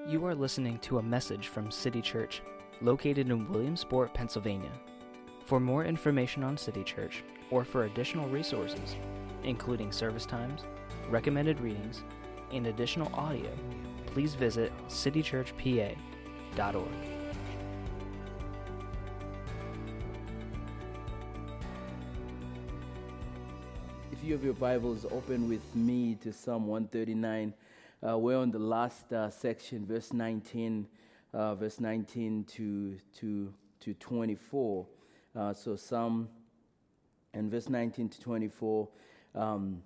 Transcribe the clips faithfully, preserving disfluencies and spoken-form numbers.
You are listening to a message from City Church, located in Williamsport, Pennsylvania. For more information on City Church, or for additional resources, including service times, recommended readings, and additional audio, please visit city church p a dot org. If you have your Bibles, open with me to Psalm one thirty-nine. Uh, we're on the last uh, section, verse nineteen, uh, verse nineteen to to to twenty-four. Uh, so Psalm and verse nineteen to twenty-four. Um,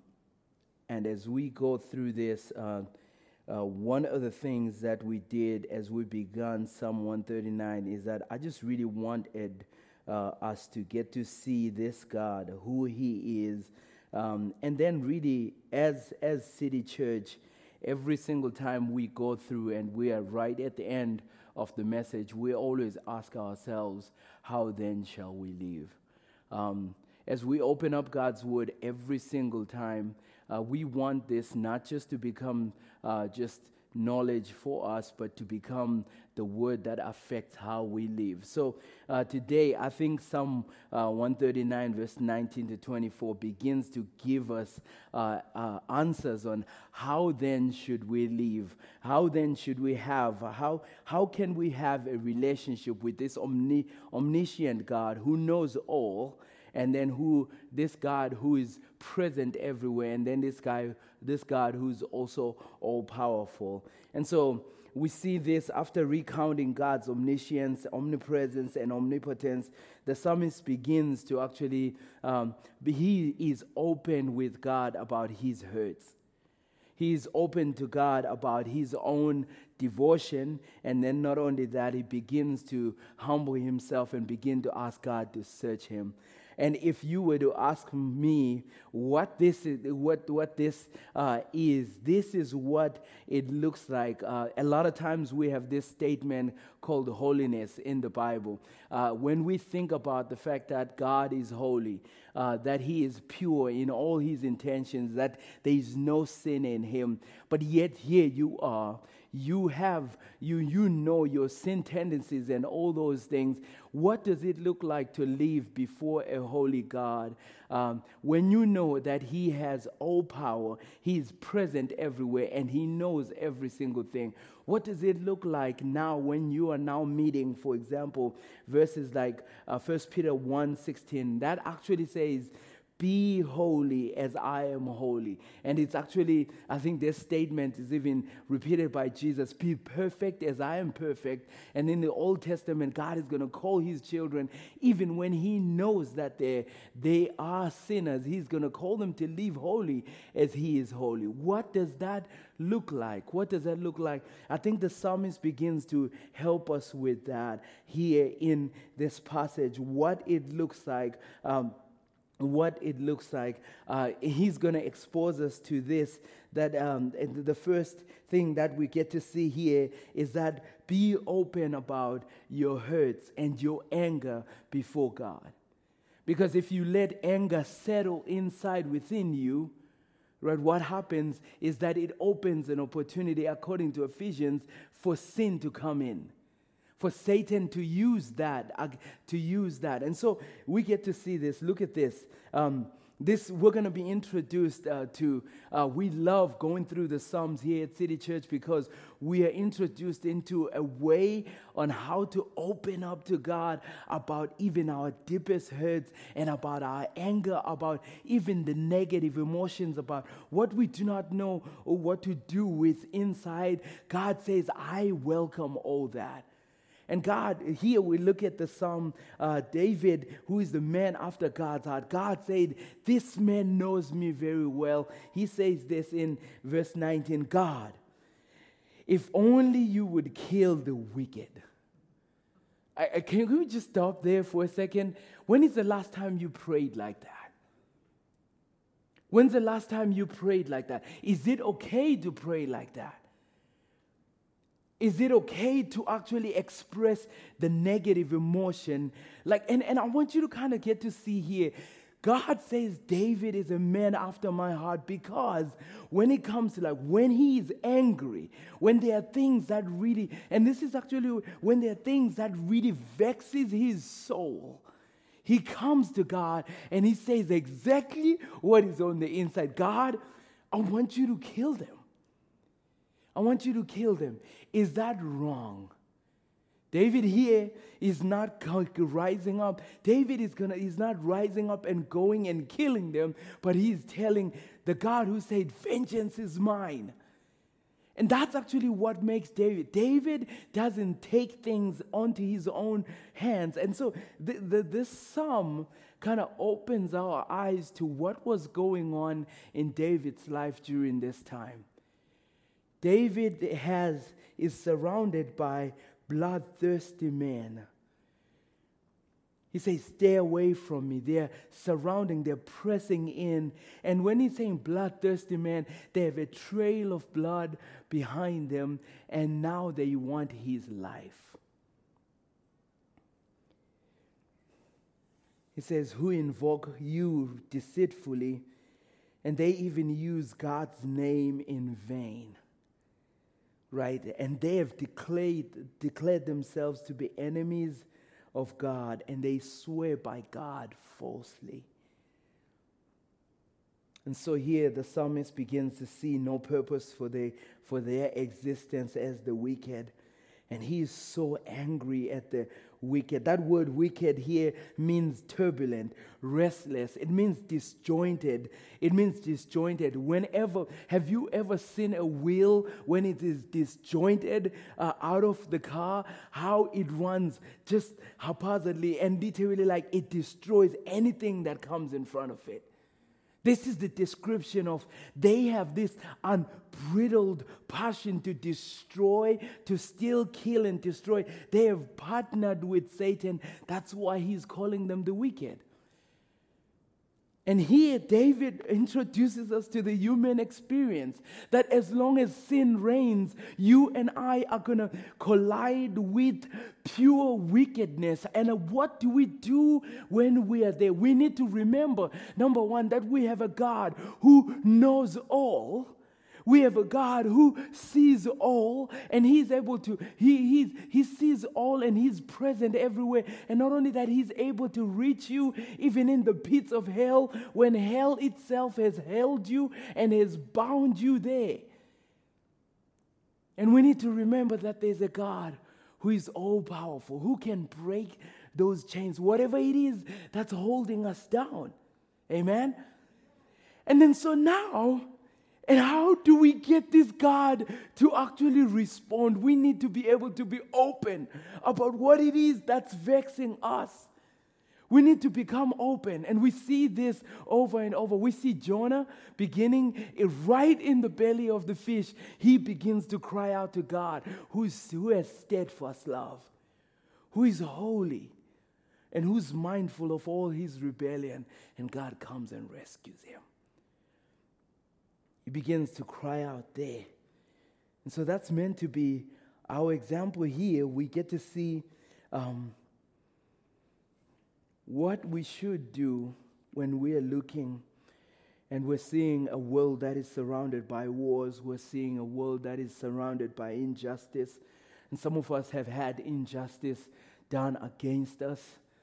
and as we go through this, uh, uh, one of the things that we did as we began Psalm one thirty-nine is that I just really wanted uh, us to get to see this God, who He is, um, and then really as as City Church. Every single time we go through and we are right at the end of the message, we always ask ourselves, how then shall we live? Um, as we open up God's Word every single time, uh, we want this not just to become uh, just knowledge for us, but to become the Word that affects how we live. So uh, today, I think Psalm uh, one thirty-nine, verse nineteen to twenty-four begins to give us uh, uh, answers on how then should we live, how then should we have, how how can we have a relationship with this omni- omniscient God who knows all, and then who this God who is present everywhere, and then this guy, this God who's also all powerful. And so we see this after recounting God's omniscience, omnipresence, and omnipotence. The psalmist begins to actually um, be, he is open with God about his hurts. He is open to God about his own devotion, and then not only that, he begins to humble himself and begin to ask God to search him. And if you were to ask me what this is, what what this uh, is, this is what it looks like. Uh, a lot of times we have this statement called holiness in the Bible. Uh, when we think about the fact that God is holy, uh, that He is pure in all His intentions, that there is no sin in Him, but yet here you are. You have, you you know your sin tendencies and all those things. What does it look like to live before a holy God? Um, when you know that He has all power, He is present everywhere, and He knows every single thing. What does it look like now when you are now meeting, for example, verses like uh, First Peter one sixteen, that actually says, be holy as I am holy. And it's actually, I think this statement is even repeated by Jesus, be perfect as I am perfect. And in the Old Testament, God is going to call His children, even when He knows that they they are sinners, He's going to call them to live holy as He is holy. What does that look like? What does that look like? I think the psalmist begins to help us with that here in this passage, what it looks like. Um, what it looks like. Uh, he's going to expose us to this, that um, the first thing that we get to see here is that be open about your hurts and your anger before God. Because if you let anger settle inside within you, right, what happens is that it opens an opportunity, according to Ephesians, for sin to come in. For Satan to use that, uh, to use that. And so we get to see this. Look at this. Um, this we're going to be introduced uh, to. Uh, we love going through the Psalms here at City Church because we are introduced into a way on how to open up to God about even our deepest hurts and about our anger, about even the negative emotions, about what we do not know or what to do with inside. God says, I welcome all that. And God, here we look at the Psalm, uh, David, who is the man after God's heart. God said, this man knows me very well. He says this in verse nineteen, God, if only you would kill the wicked. I, I, can we just stop there for a second? When is the last time you prayed like that? When's the last time you prayed like that? Is it okay to pray like that? Is it okay to actually express the negative emotion? Like, and, and I want you to kind of get to see here, God says David is a man after my heart because when it comes to like when he is angry, when there are things that really, and this is actually when there are things that really vexes his soul, he comes to God and he says exactly what is on the inside. God, I want you to kill them. I want you to kill them. Is that wrong? David here is not rising up. David is gonna is not rising up and going and killing them, but he's telling the God who said, vengeance is mine. And that's actually what makes David. David doesn't take things onto his own hands. And so the, the, this psalm kind of opens our eyes to what was going on in David's life during this time. David has is surrounded by bloodthirsty men. He says, stay away from me. They're surrounding, they're pressing in. And when he's saying bloodthirsty men, they have a trail of blood behind them, and now they want his life. He says, who invoke you deceitfully, and they even use God's name in vain. Right? And they have declared, declared themselves to be enemies of God, and they swear by God falsely. And so here the psalmist begins to see no purpose for, the, for their existence as the wicked. And he is so angry at the wicked. That word wicked here means turbulent, restless. It means disjointed. It means disjointed. Whenever, have you ever seen a wheel when it is disjointed uh, out of the car? How it runs just haphazardly and literally like it destroys anything that comes in front of it. This is the description of they have this unbridled passion to destroy, to steal, kill, and destroy. They have partnered with Satan. That's why he's calling them the wicked. And here David introduces us to the human experience that as long as sin reigns, you and I are going to collide with pure wickedness. And what do we do when we are there? We need to remember, number one, that we have a God who knows all. We have a God who sees all, and he's able to, he, he's, he sees all, and he's present everywhere. And not only that, he's able to reach you even in the pits of hell when hell itself has held you and has bound you there. And we need to remember that there's a God who is all-powerful, who can break those chains, whatever it is that's holding us down. Amen? And then so now, and how do we get this God to actually respond? We need to be able to be open about what it is that's vexing us. We need to become open. And we see this over and over. We see Jonah beginning right in the belly of the fish. He begins to cry out to God, who's, who has steadfast love, who is holy, and who's mindful of all his rebellion. And God comes and rescues him. He begins to cry out there. And so that's meant to be our example here. We get to see um, what we should do when we are looking and we're seeing a world that is surrounded by wars. We're seeing a world that is surrounded by injustice. And some of us have had injustice done against us.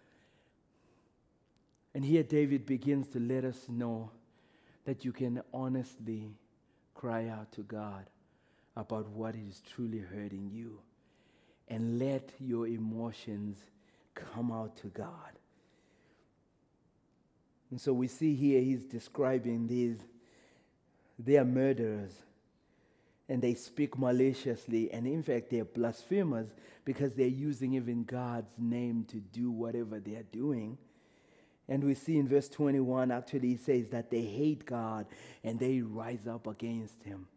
And here David begins to let us know that you can honestly cry out to God about what is truly hurting you and let your emotions come out to God. And so we see here he's describing these, they are murderers and they speak maliciously, and in fact they're blasphemers because they're using even God's name to do whatever they're doing. And we see in verse twenty-one, actually, he says that they hate God and they rise up against him.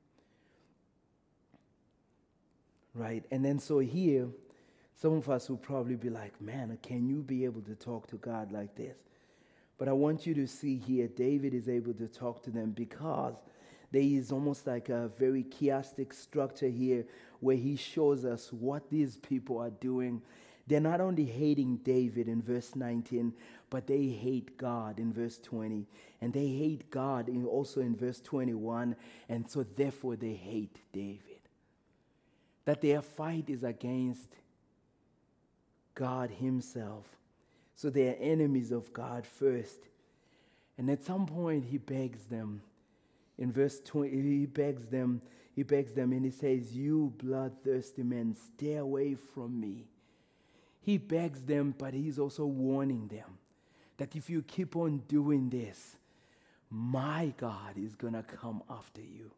Right? And then so here, some of us will probably be like, man, can you be able to talk to God like this? But I want you to see here, David is able to talk to them because there is almost like a very chiastic structure here where he shows us what these people are doing. They're not only hating David in verse nineteen, but they hate God in verse twenty. And they hate God in, also in verse twenty-one. And so therefore they hate David. That their fight is against God himself. So they are enemies of God first. And at some point he begs them. In verse twenty, he begs them, he begs them and he says, "You bloodthirsty men, stay away from me." He begs them, but he's also warning them that if you keep on doing this, my God is going to come after you.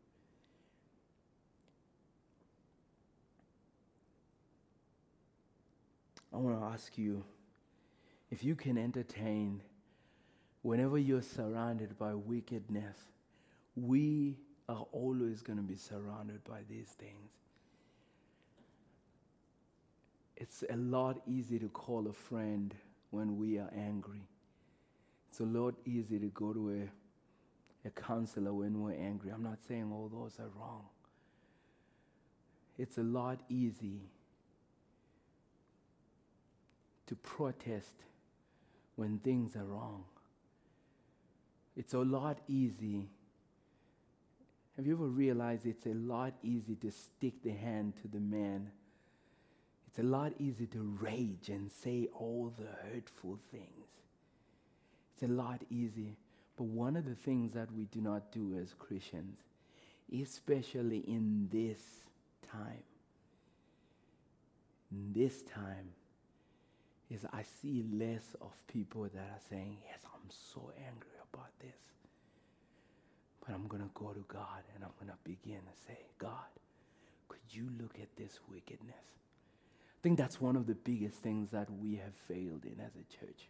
I want to ask you if you can entertain whenever you're surrounded by wickedness. We are always going to be surrounded by these things. It's a lot easier to call a friend when we are angry. It's a lot easier to go to a, a counselor when we're angry. I'm not saying all those are wrong. It's a lot easier to protest when things are wrong. It's a lot easier. Have you ever realized it's a lot easier to stick the hand to the man? It's a lot easier to rage and say all the hurtful things. It's a lot easier. But one of the things that we do not do as Christians, especially in this time, in this time, is I see less of people that are saying, yes, I'm so angry about this. But I'm going to go to God and I'm going to begin to say, God, could you look at this wickedness? I think that's one of the biggest things that we have failed in as a church.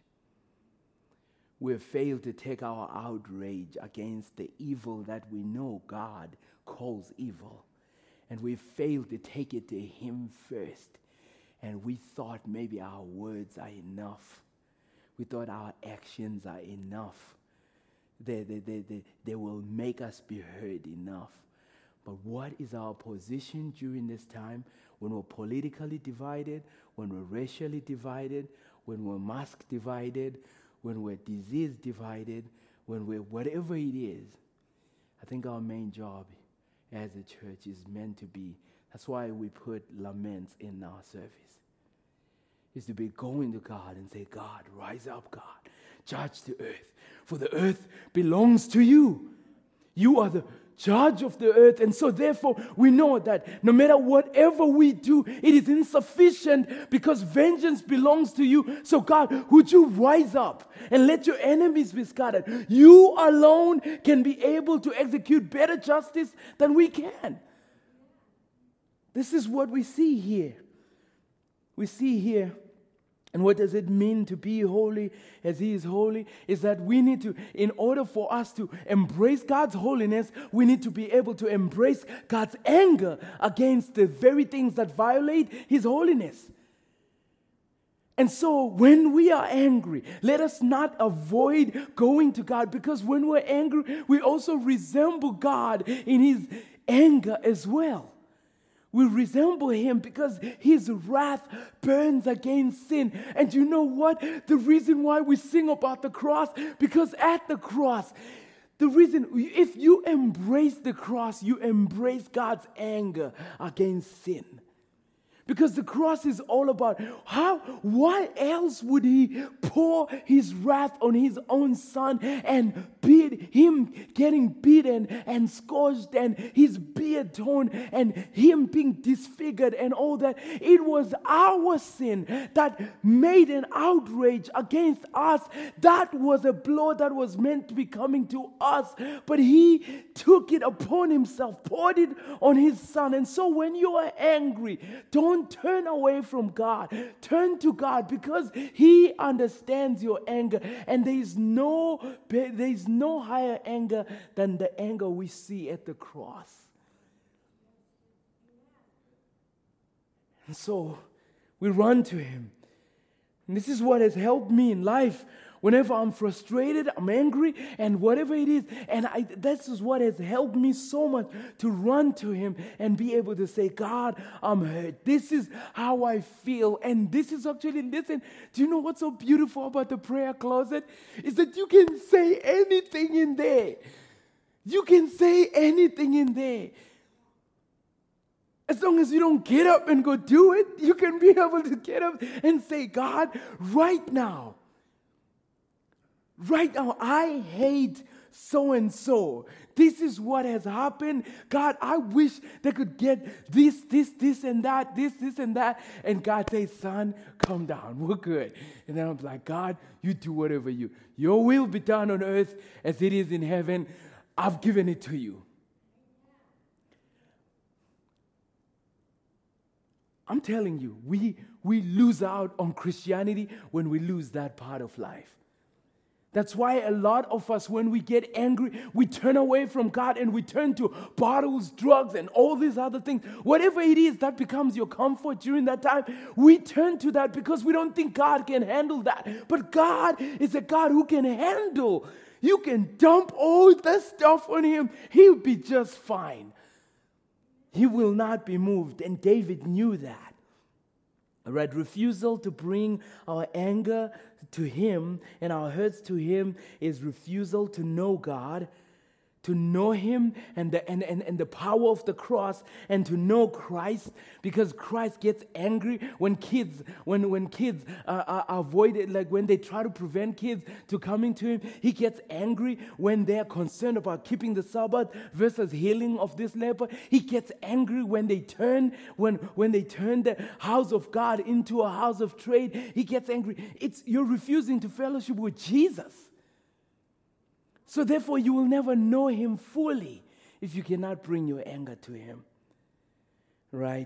We have failed to take our outrage against the evil that we know God calls evil. And we failed to take it to Him first. And we thought maybe our words are enough. We thought our actions are enough. They, they, they, they, they will make us be heard enough. But what is our position during this time when we're politically divided, when we're racially divided, when we're mask divided, when we're disease divided, when we're whatever it is? I think our main job as a church is meant to be, that's why we put laments in our service, is to be going to God and say, God, rise up, God, judge the earth, for the earth belongs to you. You are the judge of the earth. And so therefore we know that no matter whatever we do, it is insufficient because vengeance belongs to you. So God, would you rise up and let your enemies be scattered? You alone can be able to execute better justice than we can. This is what we see here. We see here. And what does it mean to be holy as He is holy? Is that we need to, in order for us to embrace God's holiness, we need to be able to embrace God's anger against the very things that violate His holiness. And so when we are angry, let us not avoid going to God, because when we're angry, we also resemble God in His anger as well. We resemble Him because His wrath burns against sin. And you know what? The reason why we sing about the cross, because at the cross, the reason, if you embrace the cross, you embrace God's anger against sin. Because the cross is all about how, why else would He pour His wrath on His own Son and beat Him getting beaten and scourged and His beard torn and Him being disfigured and all that? It was our sin that made an outrage against us. That was a blow that was meant to be coming to us. But He took it upon Himself, poured it on His Son. And so when you are angry, don't Don't turn away from God. Turn to God, because He understands your anger. And there is no, there is no higher anger than the anger we see at the cross. And so we run to Him. And this is what has helped me in life. Whenever I'm frustrated, I'm angry, and whatever it is, and I, this is what has helped me so much to run to Him and be able to say, God, I'm hurt. This is how I feel. And this is actually, listen, do you know what's so beautiful about the prayer closet? Is that you can say anything in there. You can say anything in there. As long as you don't get up and go do it, you can be able to get up and say, God, right now, Right now, I hate so-and-so. This is what has happened. God, I wish they could get this, this, this, and that, this, this, and that. And God says, son, calm down. We're good. And then I'm like, God, you do whatever you. Your will be done on earth as it is in heaven. I've given it to you. I'm telling you, we, we lose out on Christianity when we lose that part of life. That's why a lot of us, when we get angry, we turn away from God and we turn to bottles, drugs, and all these other things. Whatever it is that becomes your comfort during that time, we turn to that because we don't think God can handle that. But God is a God who can handle. You can dump all that stuff on Him. He'll be just fine. He will not be moved. And David knew that. All right, refusal to bring our anger to Him and our hurts to Him is refusal to know God, to know Him and the, and, and, and the power of the cross, and to know Christ, because Christ gets angry when kids, when, when kids uh, are avoided, like when they try to prevent kids to coming to Him. He gets angry when they're concerned about keeping the Sabbath versus healing of this leper. He gets angry when they turn, when, when they turn the house of God into a house of trade. He gets angry. It's you're refusing to fellowship with Jesus. So therefore, you will never know Him fully if you cannot bring your anger to Him. Right?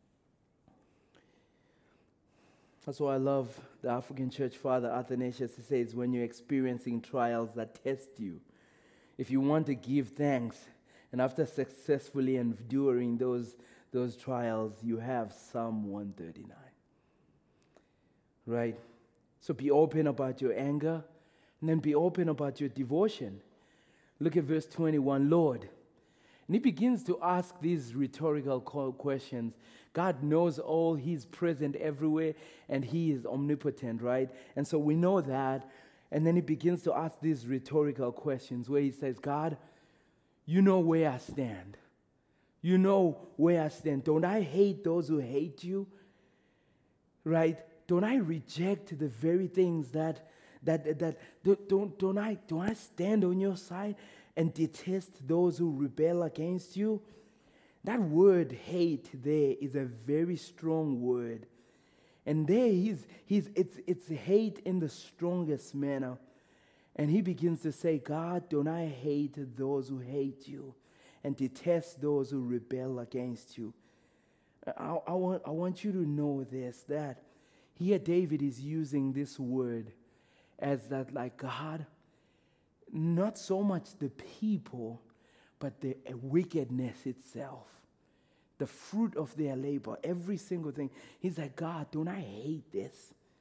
That's why I love the African church father, Athanasius. He says, when you're experiencing trials that test you, if you want to give thanks, and after successfully enduring those, those trials, you have Psalm one thirty-nine. Right? So be open about your anger. And then be open about your devotion. Look at verse twenty-one, Lord. And he begins to ask these rhetorical questions. God knows all. He's present everywhere. And He is omnipotent, right? And so we know that. And then he begins to ask these rhetorical questions where he says, God, you know where I stand. You know where I stand. Don't I hate those who hate you? Right? Don't I reject the very things that That, that don't, don't, I, don't I stand on your side and detest those who rebel against you? That word hate there is a very strong word. And there he's, he's, it's, it's hate in the strongest manner. And he begins to say, God, don't I hate those who hate you and detest those who rebel against you? I, I, want, I want you to know this, that here David is using this word as that, like, God, not so much the people, but the wickedness itself, the fruit of their labor, every single thing. He's like, God, don't I hate this?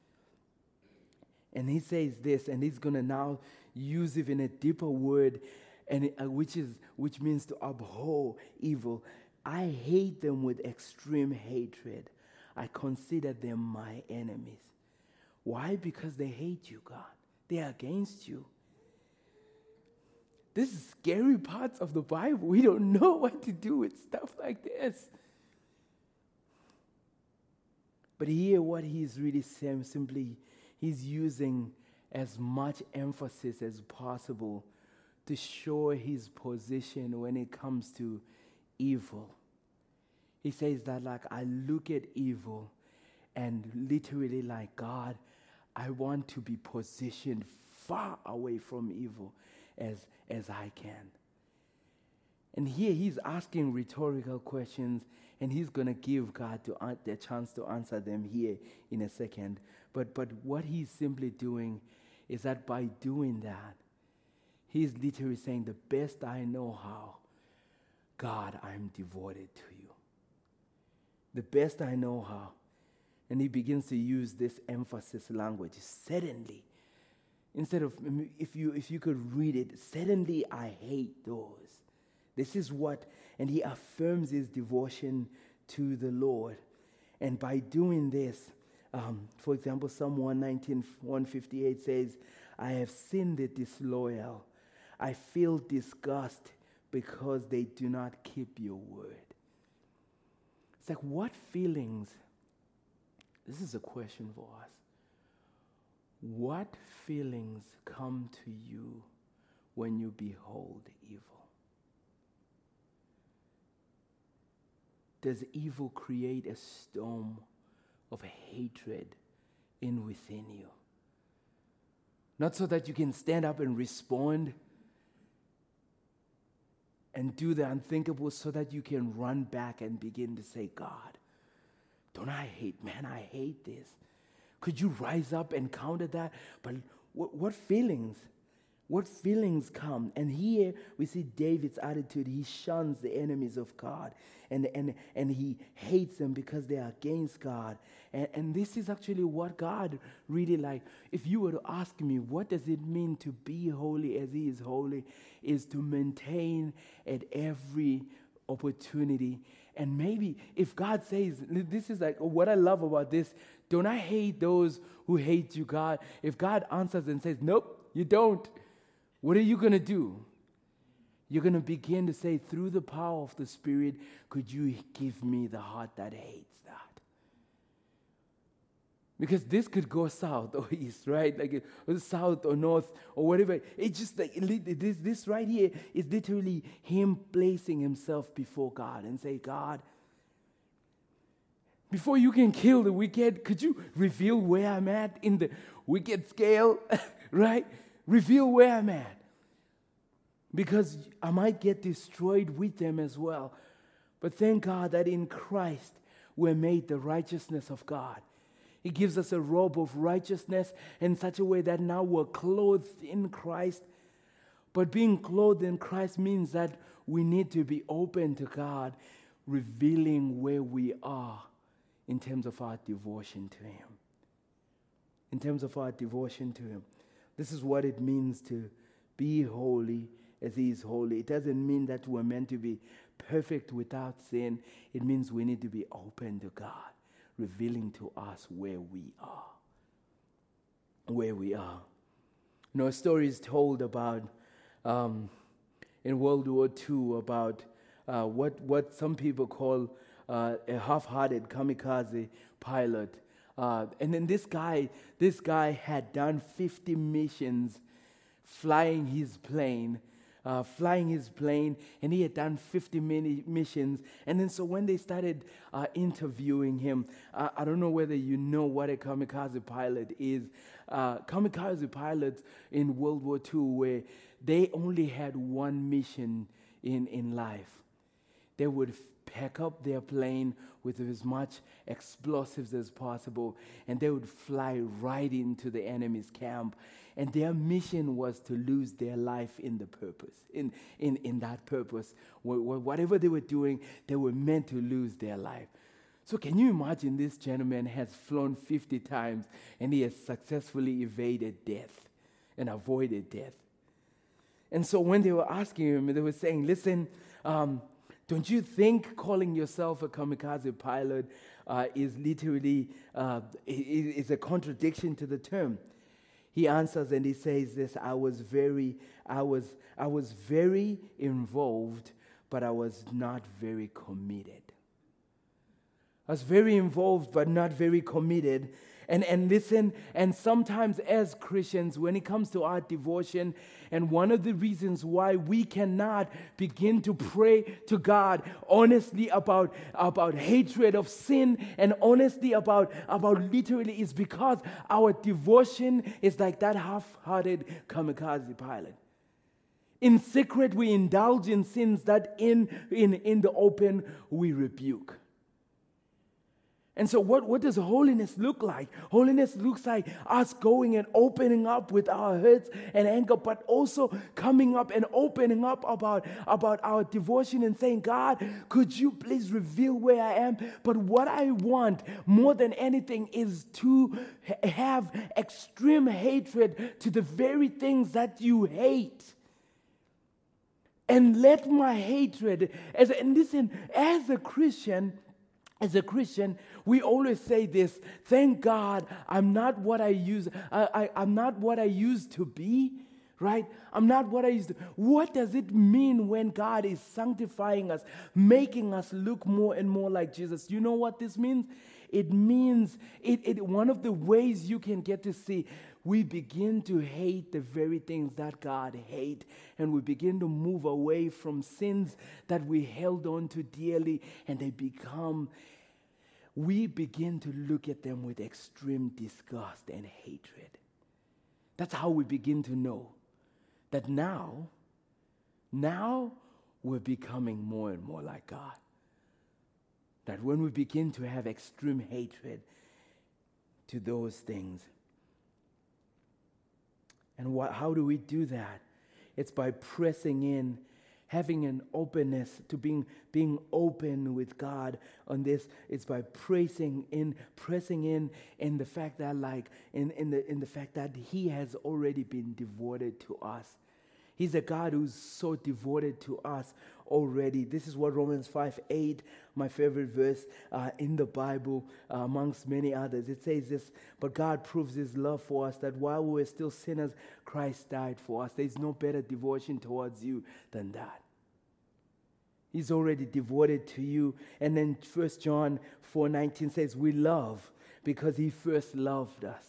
And he says this, and he's going to now use it in a deeper word, and it, uh, which is which means to abhor evil. I hate them with extreme hatred. I consider them my enemies. Why? Because they hate you, God. They are against you. This is scary parts of the Bible. We don't know what to do with stuff like this. But here what he's really saying, simply, he's using as much emphasis as possible to show his position when it comes to evil. He says that, like, I look at evil and literally, like, God, I want to be positioned far away from evil as, as I can. And here he's asking rhetorical questions, and he's going to give God to, uh, the chance to answer them here in a second. But, but what he's simply doing is that by doing that, he's literally saying, the best I know how, God, I'm devoted to you. The best I know how. And he begins to use this emphasis language. Suddenly, Instead of, if you if you could read it, suddenly I hate those. This is what, and he affirms his devotion to the Lord. And by doing this, um, for example, Psalm one nineteen, one fifty-eight says, I have sinned the disloyal. I feel disgust because they do not keep your word. It's like, what feelings, this is a question for us. What feelings come to you when you behold evil? Does evil create a storm of hatred in within you? Not so that you can stand up and respond and do the unthinkable, so that you can run back and begin to say, God, don't I hate, man, I hate this. Could you rise up and counter that? But what, what feelings? What feelings come? And here we see David's attitude. He shuns the enemies of God. And, and, and he hates them because they are against God. And, and this is actually what God really like. If you were to ask me, what does it mean to be holy as he is holy? Is to maintain at every opportunity. And maybe if God says, this is like what I love about this, don't I hate those who hate you, God? If God answers and says, nope, you don't, what are you going to do? You're going to begin to say, through the power of the Spirit, could you give me the heart that hates that? Because this could go south or east, right? Like or south or north or whatever. It's just like this, this right here is literally him placing himself before God and say, God, before you can kill the wicked, could you reveal where I'm at in the wicked scale, right? Reveal where I'm at. Because I might get destroyed with them as well. But thank God that in Christ we're made the righteousness of God. He gives us a robe of righteousness in such a way that now we're clothed in Christ. But being clothed in Christ means that we need to be open to God, revealing where we are in terms of our devotion to Him. In terms of our devotion to Him. This is what it means to be holy as He is holy. It doesn't mean that we're meant to be perfect without sin. It means we need to be open to God, revealing to us where we are. Where we are. You know, a story is told about, um, in World War Two, about uh, what, what some people call uh, a half-hearted kamikaze pilot. Uh, and then this guy, this guy had done fifty missions flying his plane, uh, flying his plane, and he had done fifty mini missions. And then so when they started uh, interviewing him, uh, I don't know whether you know what a kamikaze pilot is. Uh, kamikaze pilots in World War Two, where they only had one mission in, in life. They would pack up their plane with as much explosives as possible, and they would fly right into the enemy's camp. And their mission was to lose their life in the purpose, in, in, in that purpose. Wh- whatever they were doing, they were meant to lose their life. So can you imagine this gentleman has flown fifty times and he has successfully evaded death and avoided death. And so when they were asking him, they were saying, listen, um, don't you think calling yourself a kamikaze pilot uh, is literally uh, is a contradiction to the term? He answers and he says this: I was very, I was, I was very involved, but I was not very committed. I was very involved, but not very committed. And, and listen, and sometimes as Christians, when it comes to our devotion, and one of the reasons why we cannot begin to pray to God honestly about, about hatred of sin and honestly about, about literally is because our devotion is like that half-hearted kamikaze pilot. In secret, we indulge in sins that in, in, in the open we rebuke. And so what, what does holiness look like? Holiness looks like us going and opening up with our hurts and anger, but also coming up and opening up about, about our devotion and saying, God, could you please reveal where I am? But what I want more than anything is to ha- have extreme hatred to the very things that you hate. And let my hatred, as and listen, as a Christian, As a Christian, we always say this, thank God I'm not what I use, I, I, I'm not what I used to be, right? I'm not what I used to. What does it mean when God is sanctifying us, making us look more and more like Jesus? You know what this means? It means, it, it one of the ways you can get to see, we begin to hate the very things that God hates, and we begin to move away from sins that we held on to dearly, and they become, we begin to look at them with extreme disgust and hatred. That's how we begin to know that now, now we're becoming more and more like God. That when we begin to have extreme hatred to those things. And what, how do we do that? It's by pressing in, having an openness to being being open with God on this. It's by pressing in, pressing in in the fact that like in, in the in the fact that He has already been devoted to us. He's a God who's so devoted to us already. This is what Romans five eight, my favorite verse uh, in the Bible, uh, amongst many others. It says this, but God proves His love for us, that while we were still sinners, Christ died for us. There's no better devotion towards you than that. He's already devoted to you. And then First John four nineteen says, we love because He first loved us.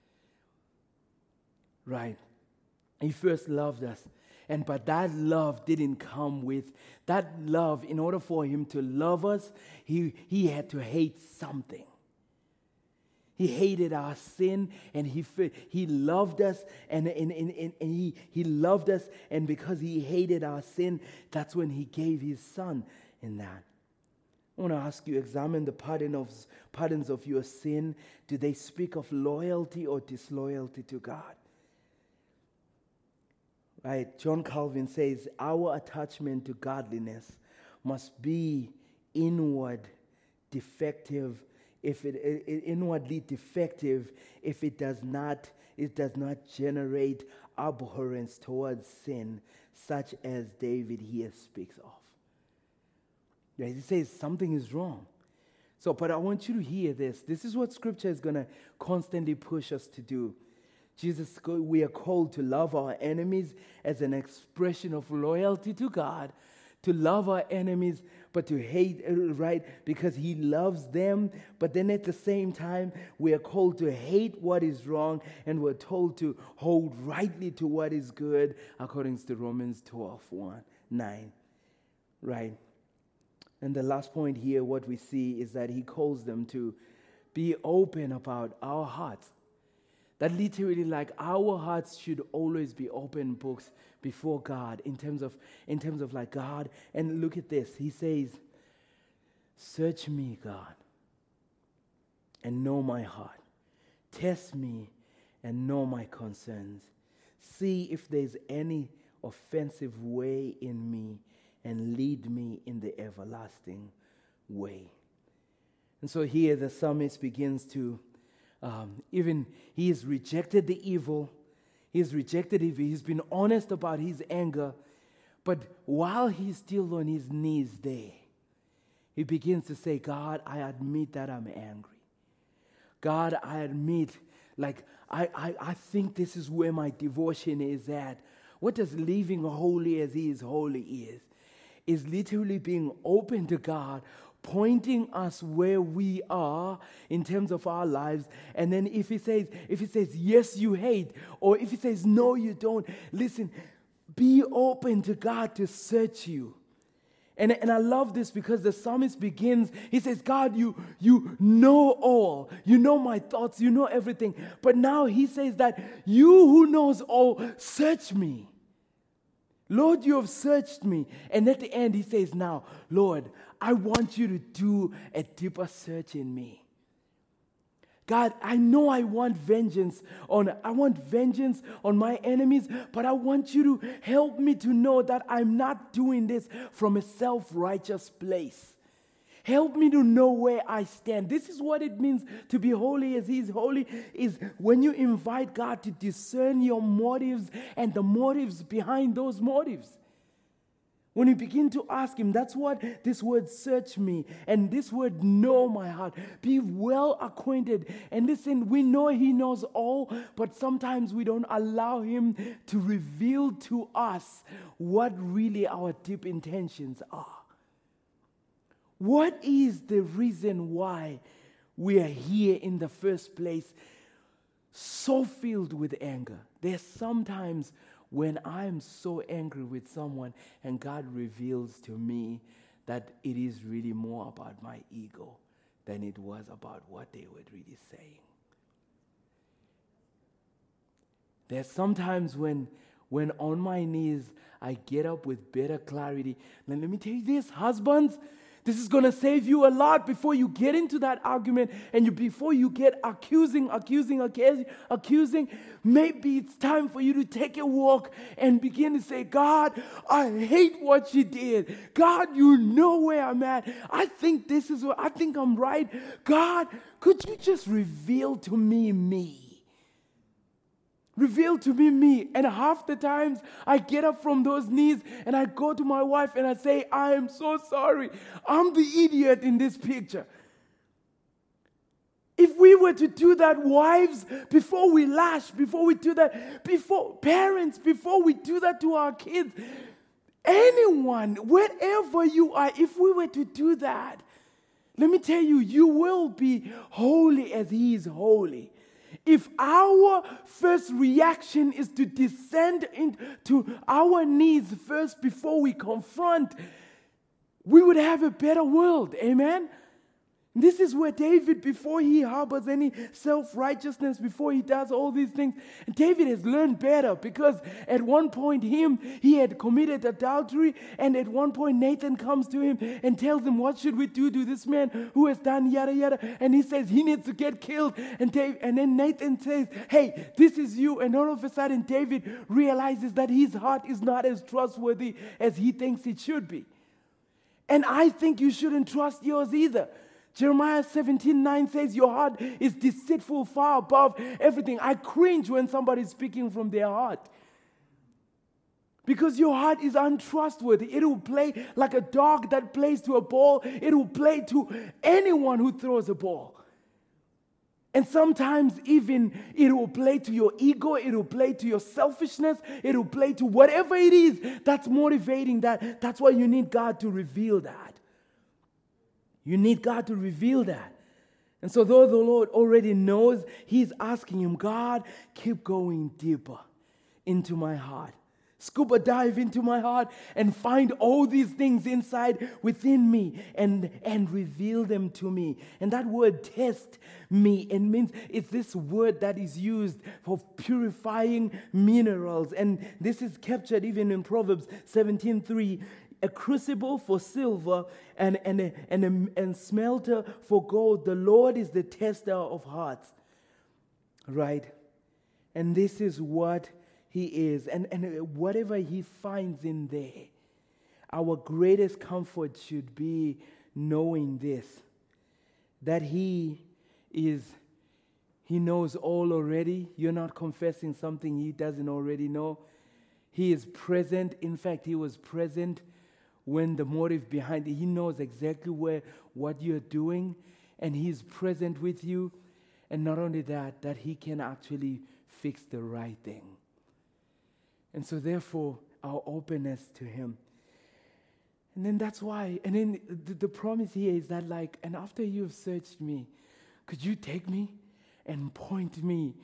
Right? He first loved us. And but that love didn't come with, that love, in order for Him to love us, He, he had to hate something. He hated our sin, and He He loved us, and, and, and, and, and he, he loved us, and because He hated our sin, that's when He gave His Son in that. I want to ask you, examine the pardon of, pardons of your sin. Do they speak of loyalty or disloyalty to God? Right, John Calvin says, our attachment to godliness must be inward defective. If it, it inwardly defective, if it does not, it does not generate abhorrence towards sin, such as David here speaks of. Right, he says something is wrong. So, but I want you to hear this. This is what Scripture is going to constantly push us to do. Jesus, we are called to love our enemies as an expression of loyalty to God, to love our enemies, but to hate, right, because He loves them. But then at the same time, we are called to hate what is wrong, and we're told to hold rightly to what is good, according to Romans twelve, one, nine, right? And the last point here, what we see is that He calls them to be open about our hearts. That literally, like, our hearts should always be open books before God in terms of, in terms of like God. And look at this. He says, search me, God, and know my heart. Test me and know my concerns. See if there's any offensive way in me, and lead me in the everlasting way. And so here the psalmist begins to Um, even he has rejected the evil. He has rejected evil. He's been honest about his anger. But while he's still on his knees there, he begins to say, God, I admit that I'm angry. God, I admit, like, I, I, I think this is where my devotion is at. What does living holy as He is holy is? Is literally being open to God, pointing us where we are in terms of our lives. And then if he says, if he says, yes, you hate, or if he says, no, you don't, listen, be open to God to search you. And, and I love this because the psalmist begins, he says, God, you, you know all. You know my thoughts. You know everything. But now he says that you who knows all, search me. Lord, you have searched me. And at the end, he says, now, Lord, I want you to do a deeper search in me. God, I know I want vengeance on, I want vengeance on my enemies, but I want you to help me to know that I'm not doing this from a self-righteous place. Help me to know where I stand. This is what it means to be holy as He is holy, is when you invite God to discern your motives and the motives behind those motives. When you begin to ask Him, that's what this word search me and this word know my heart. Be well acquainted. And listen, we know He knows all, but sometimes we don't allow Him to reveal to us what really our deep intentions are. What is the reason why we are here in the first place, so filled with anger? There's sometimes when I'm so angry with someone and God reveals to me that it is really more about my ego than it was about what they were really saying. There's sometimes when, when on my knees I get up with better clarity. And let me tell you this, husbands, this is going to save you a lot before you get into that argument and you, before you get accusing, accusing, accusing, accusing. Maybe it's time for you to take a walk and begin to say, God, I hate what she did. God, you know where I'm at. I think this is what, I think I'm right. God, could you just reveal to me me? Reveal to me me. And half the times I get up from those knees and I go to my wife and I say, I am so sorry. I'm the idiot in this picture. If we were to do that, wives, before we lash, before we do that, before parents, before we do that to our kids, anyone, wherever you are, if we were to do that, let me tell you, you will be holy as He is holy. If our first reaction is to descend into our knees first before we confront, we would have a better world. Amen? This is where David, before he harbors any self-righteousness, before he does all these things, David has learned better, because at one point him, he had committed adultery, and at one point Nathan comes to him and tells him, what should we do to this man who has done yada yada? And he says he needs to get killed. And, Dave, and then Nathan says, hey, this is you. And all of a sudden David realizes that his heart is not as trustworthy as he thinks it should be. And I think you shouldn't trust yours either. Jeremiah seventeen nine says, your heart is deceitful far above everything. I cringe when somebody's speaking from their heart. Because your heart is untrustworthy. It will play like a dog that plays to a ball. It will play to anyone who throws a ball. And sometimes even it will play to your ego. It will play to your selfishness. It will play to whatever it is that's motivating that. That's why you need God to reveal that. You need God to reveal that. And so though the Lord already knows, He's asking him, God, keep going deeper into my heart. Scuba dive into my heart and find all these things inside within me and, and reveal them to me. And that word test me, it means it's this word that is used for purifying minerals. And this is captured even in Proverbs seventeen three. A crucible for silver and, and, a, and, a, and smelter for gold. The Lord is the tester of hearts. Right? And this is what He is. And, and whatever He finds in there, our greatest comfort should be knowing this. That He is, He knows all already. You're not confessing something He doesn't already know. He is present. In fact, He was present when the motive behind it, He knows exactly where what you're doing, and He's present with you. And not only that, that He can actually fix the right thing. And so therefore, our openness to Him. And then that's why, and then the, the promise here is that like, and after you've searched me, could you take me and point me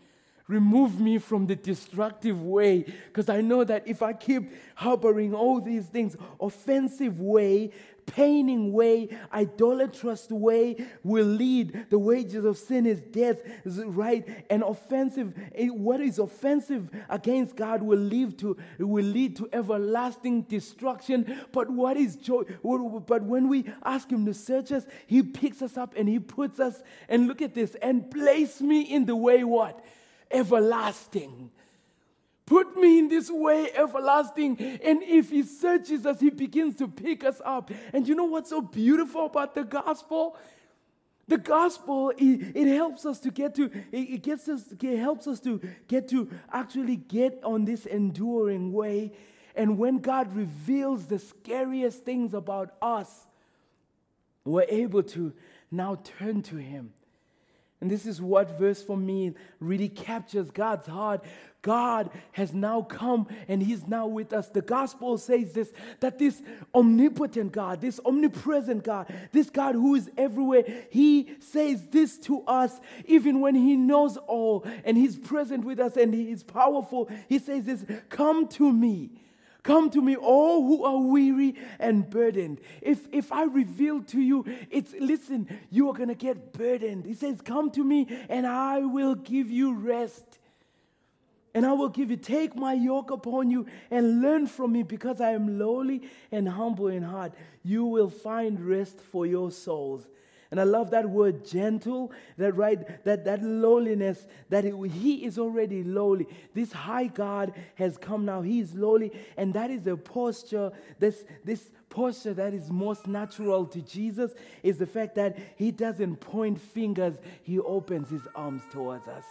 Remove me from the destructive way, because I know that if I keep harboring all these things, offensive way, paining way, idolatrous way will lead. The wages of sin is death, right? And offensive, what is offensive against God will lead to will lead to everlasting destruction. But what is joy? But when we ask Him to search us, He picks us up and He puts us, and look at this, and place me in the way what? Everlasting. Put me in this way everlasting. And if He searches us, He begins to pick us up. And you know what's so beautiful about the gospel? The gospel, it, it helps us to get to, it, it gets us, it helps us to get to actually get on this enduring way. And when God reveals the scariest things about us, we're able to now turn to Him. And this is what verse for me really captures God's heart. God has now come and He's now with us. The gospel says this, that this omnipotent God, this omnipresent God, this God who is everywhere, He says this to us even when He knows all and He's present with us and He is powerful. He says this, come to me. Come to me, all who are weary and burdened. If if I reveal to you, it's, listen, you are going to get burdened. He says, come to me and I will give you rest. And I will give you, take my yoke upon you and learn from me, because I am lowly and humble in heart. You will find rest for your souls. And I love that word gentle, that right, that, that lowliness, that it, He is already lowly. This high God has come now. He is lowly. And that is a posture, this, this posture that is most natural to Jesus, is the fact that He doesn't point fingers. He opens His arms towards us.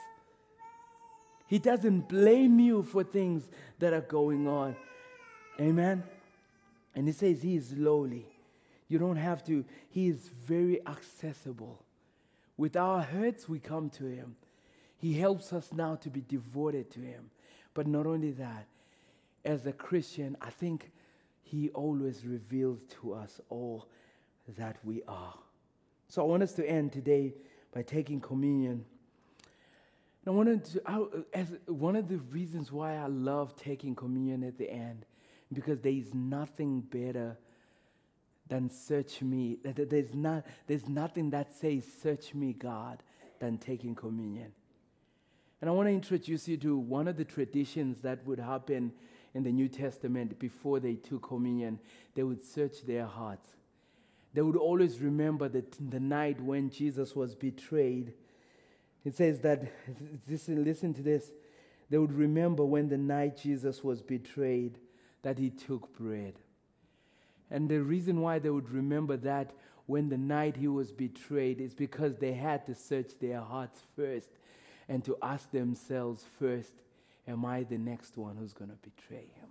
He doesn't blame you for things that are going on. Amen? And He says He is lowly. You don't have to. He is very accessible. With our hurts, we come to Him. He helps us now to be devoted to Him. But not only that, as a Christian, I think He always reveals to us all that we are. So I want us to end today by taking communion. And I wanted to, I, as one of the reasons why I love taking communion at the end, because there is nothing better than search me. There's not, there's nothing that says search me, God, than taking communion. And I want to introduce you to one of the traditions that would happen in the New Testament before they took communion. They would search their hearts. They would always remember the, the night when Jesus was betrayed. It says that, listen, listen to this. They would remember when the night Jesus was betrayed, that He took bread. And the reason why they would remember that when the night He was betrayed is because they had to search their hearts first and to ask themselves first, am I the next one who's going to betray Him?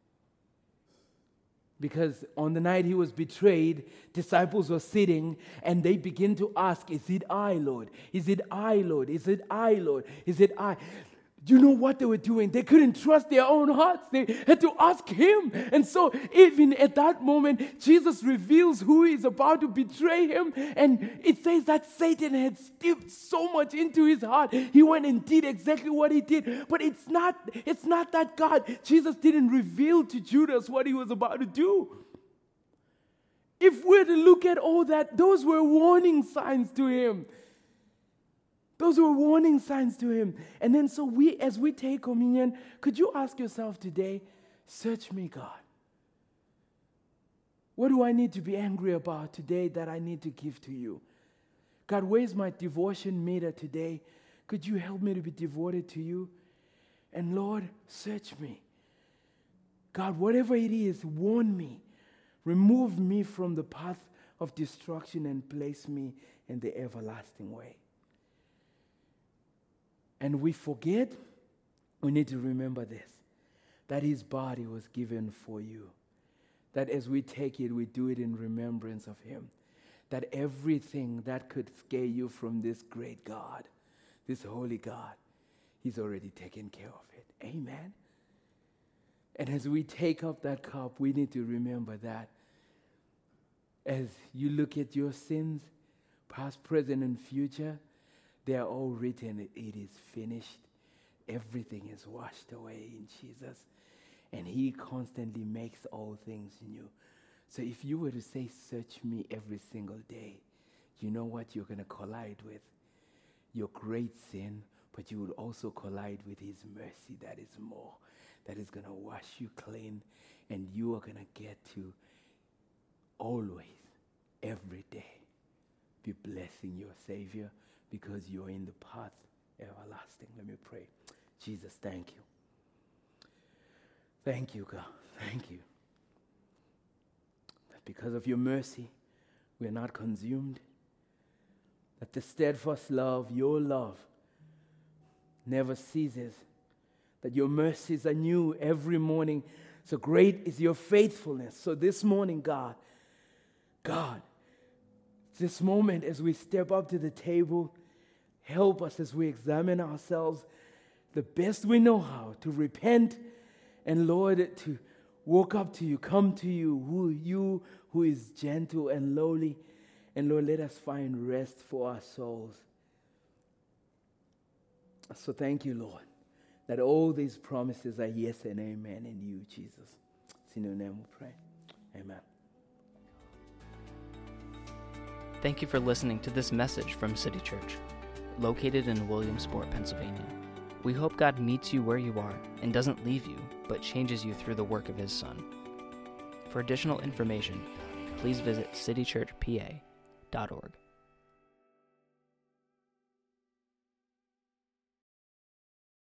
Because on the night He was betrayed, disciples were sitting and they begin to ask, is it I, Lord? Is it I, Lord? Is it I, Lord? Is it I? Do you know what they were doing? They couldn't trust their own hearts. They had to ask Him. And so even at that moment, Jesus reveals who is about to betray Him. And it says that Satan had steeped so much into His heart. He went and did exactly what he did. But it's not, it's not that God. Jesus didn't reveal to Judas what He was about to do. If we're to look at all that, those were warning signs to Him. Those were warning signs to Him. And then so we, as we take communion, could you ask yourself today, search me, God. What do I need to be angry about today that I need to give to you? God, where's my devotion meter today? Could you help me to be devoted to you? And Lord, search me. God, whatever it is, warn me. Remove me from the path of destruction and place me in the everlasting way. And we forget, we need to remember this, that His body was given for you. That as we take it, we do it in remembrance of Him. That everything that could scare you from this great God, this holy God, He's already taken care of it. Amen. And as we take up that cup, we need to remember that as you look at your sins, past, present, and future, they are all written, it is finished. everything is washed away in Jesus. And he constantly makes all things new. So if you were to say, search me every single day, you know what you're going to collide with? Your great sin, but you would also collide with his mercy that is more, that is going to wash you clean, and you are going to get to always, every day, be blessing your Savior because you're in the path everlasting. Let me pray. Jesus, thank you. Thank you, God. Thank you. That because of your mercy, we are not consumed. That the steadfast love, your love, never ceases. That your mercies are new every morning. So great is your faithfulness. So this morning, God, God, this moment as we step up to the table, help us as we examine ourselves the best we know how to repent and, Lord, to walk up to you, come to you, who you who is gentle and lowly. And Lord, let us find rest for our souls. So thank you, Lord, that all these promises are yes and amen in you, Jesus. It's in your name we pray. Amen. Thank you for listening to this message from City Church, located in Williamsport, Pennsylvania. We hope God meets you where you are and doesn't leave you, but changes you through the work of his Son. For additional information, please visit city church p a dot org.